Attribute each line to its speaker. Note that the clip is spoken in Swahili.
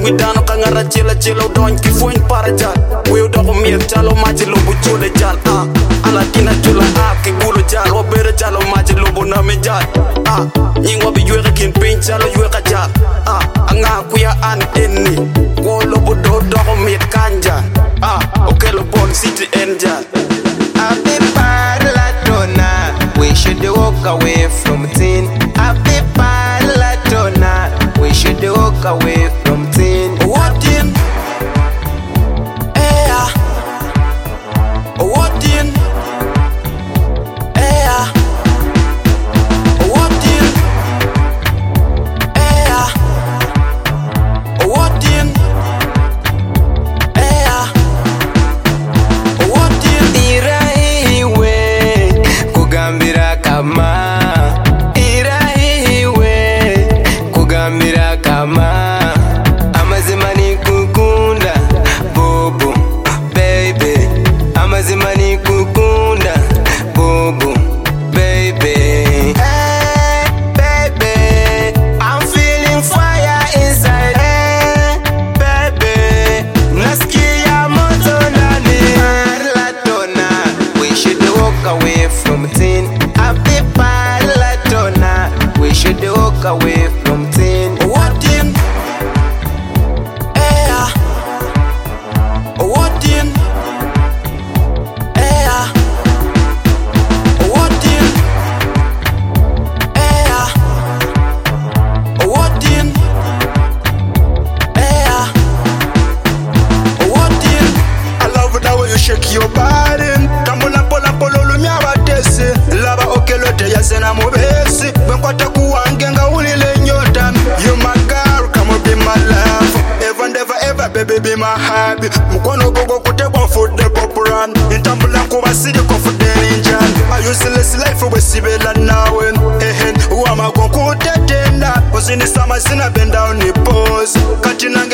Speaker 1: Widano kangara chila chila udon kifuin parajal. We do mir chalo maji lubu chule jal. Alatina chula ke gulu jal. Wabere chalo maji lubu na me jal. Nyingwa bi yueka kin pin chalo yueka jal. Anga kuya an enni. Wo lubu do mir kanja. Okay bon city enjal.
Speaker 2: Happy Parlatona, we should walk away from tin. Happy Parlatona, we should walk away from tin.
Speaker 1: What in? What in? What in? What in? What in?
Speaker 2: Irahiwe kugambira kama, irahiwe kugambira kama, amazima ni kukunda bobo baby, amazima ni kukunda bobo baby. Hey baby, I'm feeling fire inside. Hey baby, nasikia moto ndani. Parlatona, we should walk away from tin. Happy Parlatona, we should walk away from tin.
Speaker 1: What in? What in? What in? What in? What in?
Speaker 3: I love the way you shake your body. Tambula pola polo lumia batesi. Lava okelote ya sena mubesi. Benkwata kuwangenga ulile nyota. You my girl, come on be my love. Ever and ever ever baby be my happy. Mkono gogo kutebwa food the popular. Intambula kuba sidi kofudeni njan. I useless life we sibela nawe. Uwa magonku tetenda. Osini sama sina bend down ni pose. Katinange